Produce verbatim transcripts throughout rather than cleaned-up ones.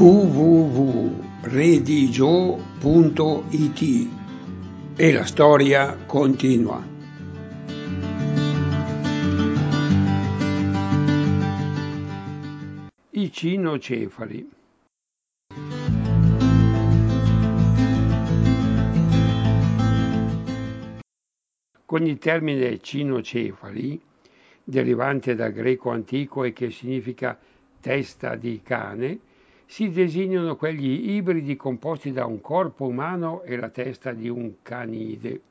w w w punto redigio punto i t e la storia continua. I cinocefali. Con il termine cinocefali, derivante dal greco antico e che significa testa di cane, si designano quegli ibridi composti da un corpo umano e la testa di un canide.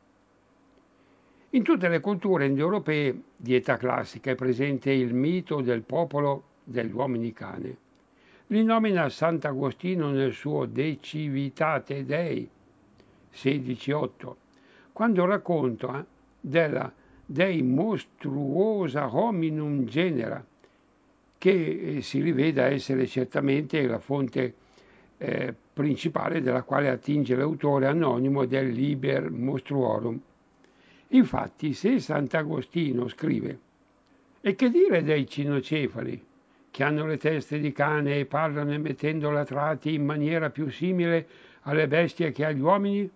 In tutte le culture indoeuropee di età classica è presente il mito del popolo degli uomini cane. Li nomina Sant'Agostino nel suo De Civitate Dei sedici otto, quando racconta della Dei mostruosa hominum genera, che si rivela essere certamente la fonte eh, principale dalla quale attinge l'autore anonimo del Liber Mostruorum. Infatti, se Sant'Agostino scrive: e che dire dei cinocefali, che hanno le teste di cane e parlano emettendo latrati in maniera più simile alle bestie che agli uomini?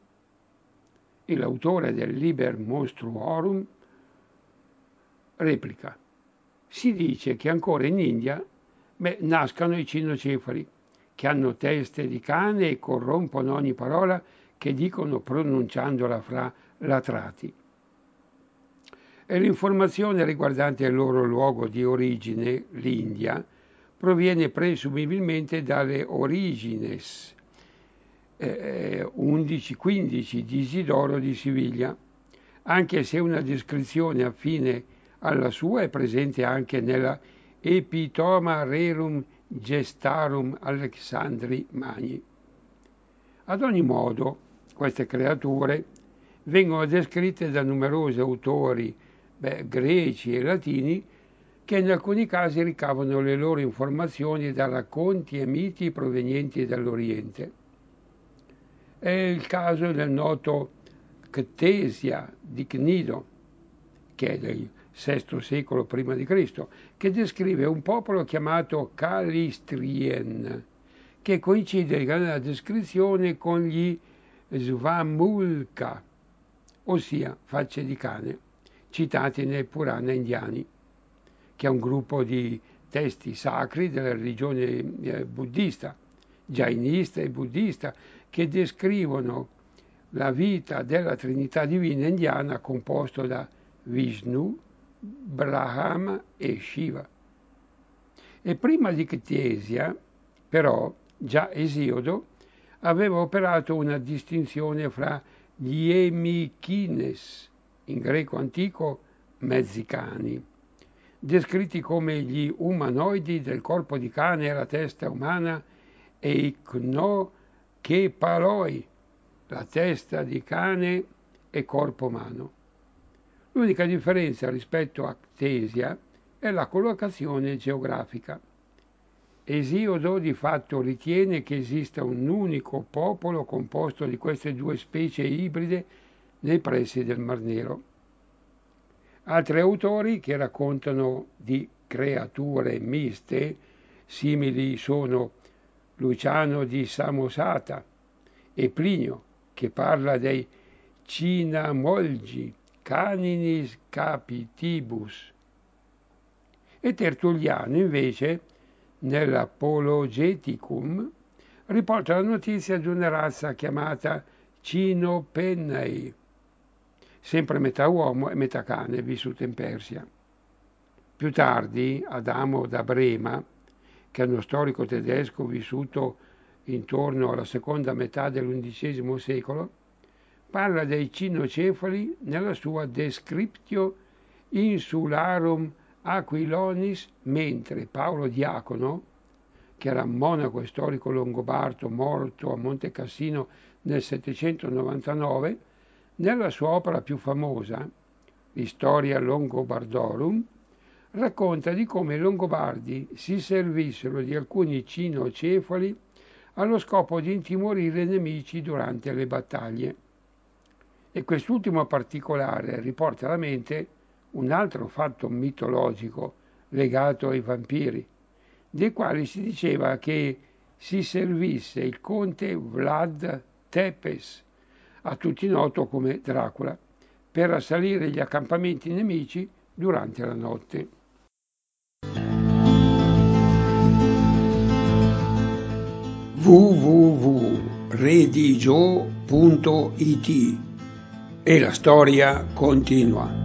E l'autore del Liber Mostruorum replica: si dice che ancora in India beh, nascano i cinocefali, che hanno teste di cane e corrompono ogni parola che dicono pronunciandola fra latrati. E l'informazione riguardante il loro luogo di origine, l'India, proviene presumibilmente dalle Origines eh, undici quindici di Isidoro di Siviglia, anche se una descrizione affine alla sua è presente anche nella Epitoma Rerum Gestarum Alexandri Magni. Ad ogni modo, queste creature vengono descritte da numerosi autori beh, greci e latini che in alcuni casi ricavano le loro informazioni da racconti e miti provenienti dall'Oriente. È il caso del noto Ctesia di Cnido, che è del sesto secolo prima di Cristo, che descrive un popolo chiamato Calistrien, che coincide nella descrizione con gli Svamulka, ossia facce di cane, citati nei Purana indiani, che è un gruppo di testi sacri della religione buddista, jainista e buddista, che descrivono la vita della Trinità Divina indiana composto da Vishnu, Brahma e Shiva. E prima di Ctesia, però, già Esiodo aveva operato una distinzione fra gli emichines, in greco antico mezzi cani, descritti come gli umanoidi del corpo di cane e la testa umana, e i cnochepaloi, la testa di cane e corpo umano. L'unica differenza rispetto a Ctesia è la collocazione geografica. Esiodo di fatto ritiene che esista un unico popolo composto di queste due specie ibride nei pressi del Mar Nero. Altri autori che raccontano di creature miste simili sono Luciano di Samosata e Plinio, che parla dei cinamolgi, caninis capitibus, e Tertulliano invece nell'Apologeticum riporta la notizia di una razza chiamata Cinopennai, sempre metà uomo e metà cane, vissuta in Persia. Più tardi Adamo da Brema, che è uno storico tedesco vissuto intorno alla seconda metà dell'undicesimo secolo, parla dei cinocefali nella sua Descriptio Insularum Aquilonis, mentre Paolo Diacono, che era monaco e storico longobardo morto a Monte Cassino nel settecentonovantanove, nella sua opera più famosa, l'Historia Longobardorum, racconta di come i Longobardi si servissero di alcuni cinocefali allo scopo di intimorire i nemici durante le battaglie. E quest'ultimo particolare riporta alla mente un altro fatto mitologico legato ai vampiri, dei quali si diceva che si servisse il conte Vlad Tepes, a tutti noto come Dracula, per assalire gli accampamenti nemici durante la notte. w w w punto redigio punto it E la storia continua.